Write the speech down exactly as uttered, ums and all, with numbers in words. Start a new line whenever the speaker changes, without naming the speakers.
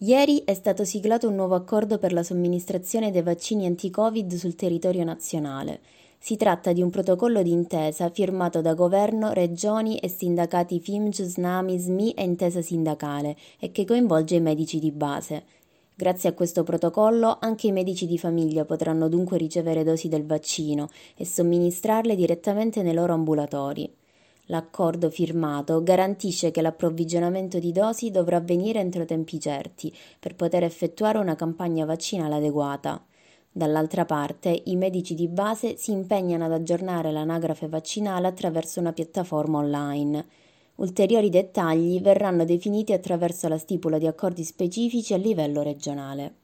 Ieri è stato siglato un nuovo accordo per la somministrazione dei vaccini anti-Covid sul territorio nazionale. Si tratta di un protocollo d'intesa firmato da governo, regioni e sindacati F I M G, SNAMI, S M I e Intesa Sindacale e che coinvolge i medici di base. Grazie a questo protocollo anche i medici di famiglia potranno dunque ricevere dosi del vaccino e somministrarle direttamente nei loro ambulatori. L'accordo firmato garantisce che l'approvvigionamento di dosi dovrà avvenire entro tempi certi per poter effettuare una campagna vaccinale adeguata. Dall'altra parte, i medici di base si impegnano ad aggiornare l'anagrafe vaccinale attraverso una piattaforma online. Ulteriori dettagli verranno definiti attraverso la stipula di accordi specifici a livello regionale.